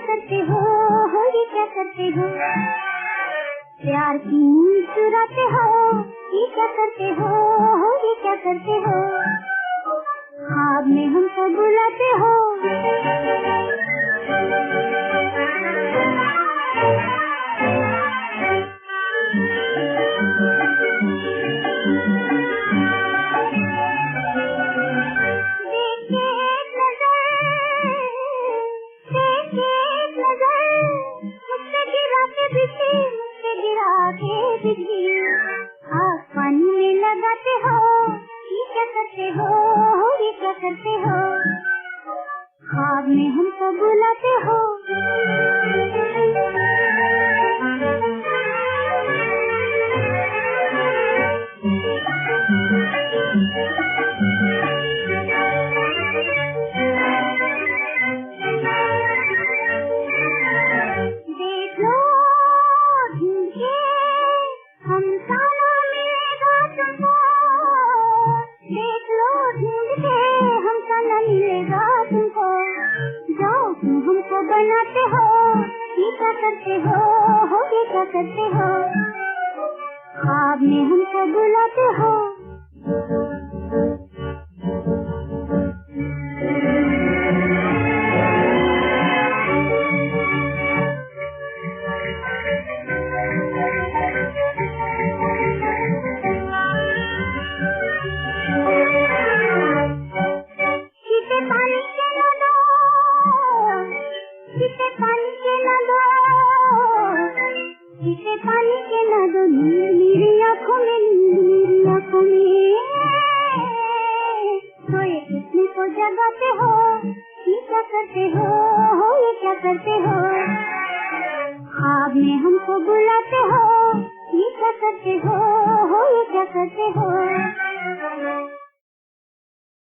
करते हो ये क्या करते हो? प्यार की नींद चुराते हो ये क्या करते हो ये क्या करते हो? ख्वाब में हमको बुलाते हो। पानी में लगाते हो ये क्या करते हो ये क्या करते हो? ख्वाब में हमको बुलाते हो। हमको बनाते हो ये क्या करते हो ये क्या करते हो? ख्वाब में हमको बुलाते हो। पानी के ना दो मेरी आँखों में मेरी आँखों में सोए कितने को जगाते हो ये क्या करते हो ये क्या करते हो? ख्वाब में हमको बुलाते हो ये क्या करते हो ये क्या करते हो?